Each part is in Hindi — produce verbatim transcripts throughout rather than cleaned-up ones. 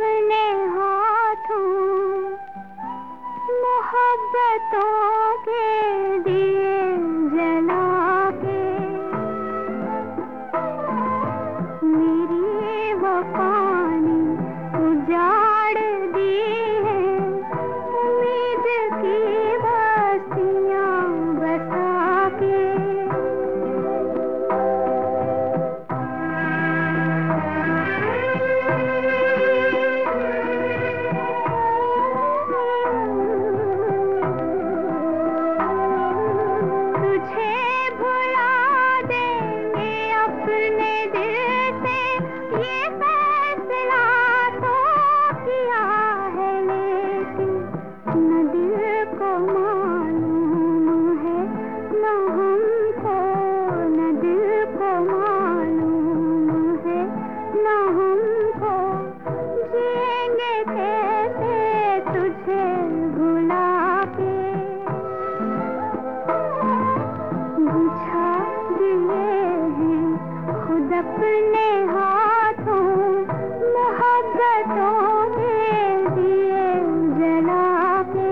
अपने हाथों मोहब्बतों के दिए जला के, मेरी वफा ने उजाड़ दी है उम्मीद की बस्तियां बसा के। अपने हाथों मोहब्बतों के दिए जला के।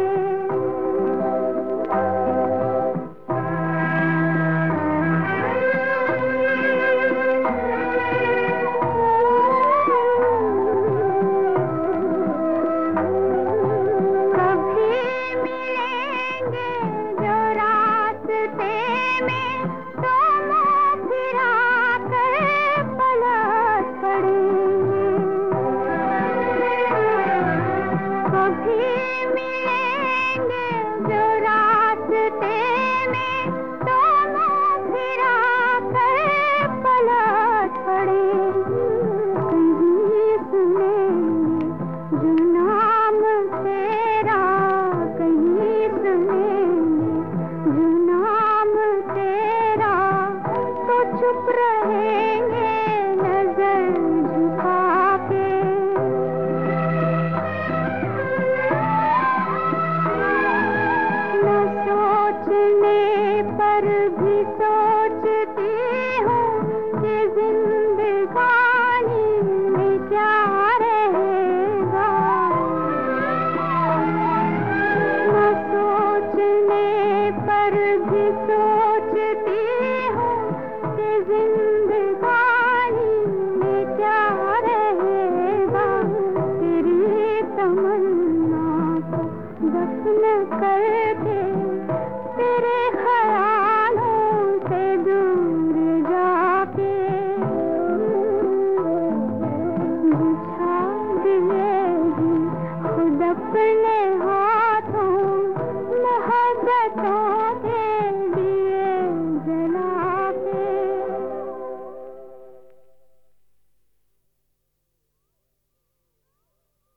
कभी मिलेंगे जो रास्ते में तो मुँह फिरा मिलेंगे जो रास्ते में तो मुँह फिरा कर पलट पड़ेंगे। कहीं सुनेंगे जो नाम तेरा, कहीं सुनेंगे जो नाम तेरा तो चुप रहेंगे नजर झुका के। सोचने पर भी सोचती हूँ कि जिंदगानी में क्या रहेगा। न सोचने पर भी सोचती हूँ कि जिंदगानी में क्या रहेगा। तेरी तमन्ना को दफन करके तेरे ख्यालों से दूर जाके बुझा दिए ही खुद अपने